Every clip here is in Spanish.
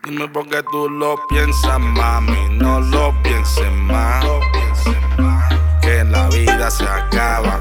Dime por qué tú lo piensas, mami, no lo pienses más. Que la vida se acaba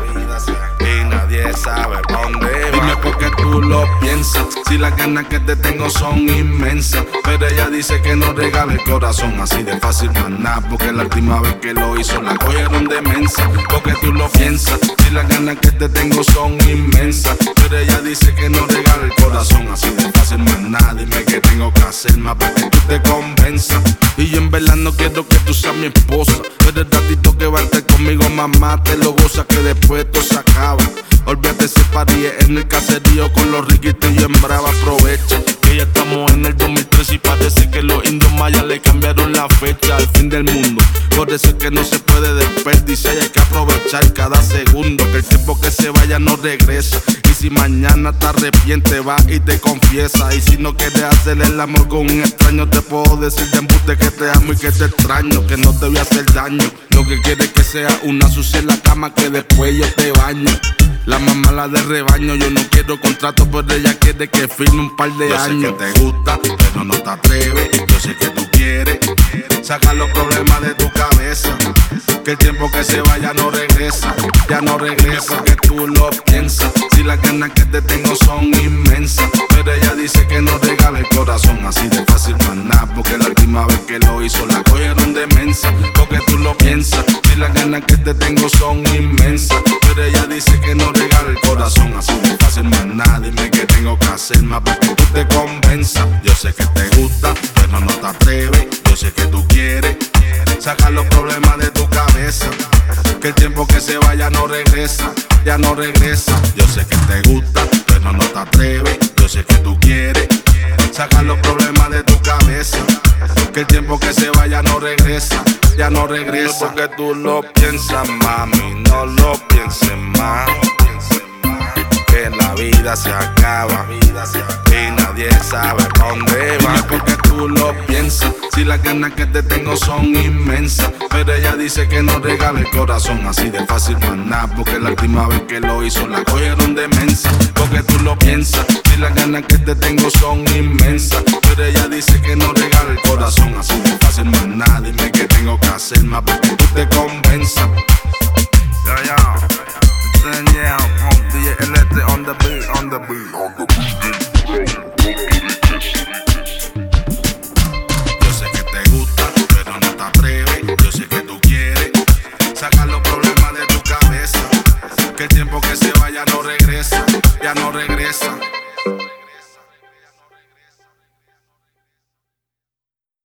y nadie sabe pa' dónde va. Dime por qué tú lo piensas, si las ganas que te tengo son inmensas. Pero ella dice que no regala el corazón así de fácil, más nada. Porque la última vez que lo hizo la cogieron de mensa. Porque tú lo piensas, si las ganas que te tengo son inmensas. Pero ella dice que no regala el corazón así de fácil, más nada. Dime qué tengo que hacer más para que tú te convenzas. Y yo en verdad no quiero que tú seas mi esposa, pero el ratito que va a estar conmigo, mamá, te lo goza que después todo se acaba. Olvídate ese party en el caserío con los riquitos y en brava aprovecha. Que ya estamos en el 2003 y parece que los indios mayas le cambiaron la fecha al fin del mundo. Por eso es que no se puede desperdiciar y hay que aprovechar cada segundo. Que el tiempo que se vaya no regresa. Y si mañana te arrepientes, va y te confiesa. Y si no quieres hacer el amor con un extraño, te puedo decir de embuste que te amo y que te extraño, que no te voy a hacer daño. Lo que quieres es que sea una sucia en la cama, que después yo te baño. La mamá la de rebaño, yo no quiero contrato, pero ella quiere que firme un par de años. Yo sé que te gusta, pero no te atreves. Yo sé que tú quieres sacar los problemas de tu cabeza. Que el tiempo que se vaya no regresa, ya no regresa. Que tú lo piensas, si las ganas que te tengo son inmensas. Pero ella dice que no regala el corazón así de fácil, más nada. Porque la última vez que lo hizo la cogieron de mensa. Porque tú lo piensas, si las ganas que te tengo son inmensas. Pero ella dice que no regala el corazón así de fácil, más nada. Dime qué tengo que hacer más para que tú te convenzas. Yo sé que te gusta, pero no te atreves. Yo sé que tú quieres sacar los problemas de tu cabeza. Que el tiempo que se vaya no regresa, ya no regresa. Yo sé que te gusta, pero no te atreves. Yo sé que tú quieres sacar los problemas de tu cabeza. Que el tiempo que se vaya no regresa, ya no regresa. Porque tú lo piensas, mami, no lo pienses más. Que la vida se acaba y nadie sabe pa' dónde va. Dime porque tú lo piensas, si las ganas que te tengo son inmensas. Pero ella dice que no regala el corazón así de fácil, más nada. Porque la última vez que lo hizo la cogieron de mensa. Porque tú lo piensas, si las ganas que te tengo son inmensas. Pero ella dice que no regala el corazón así de fácil, más nada. Dime qué tengo que hacer más para que tú te convenzas. Yeah, DJ Electric on the beat, on the beat, on the beat.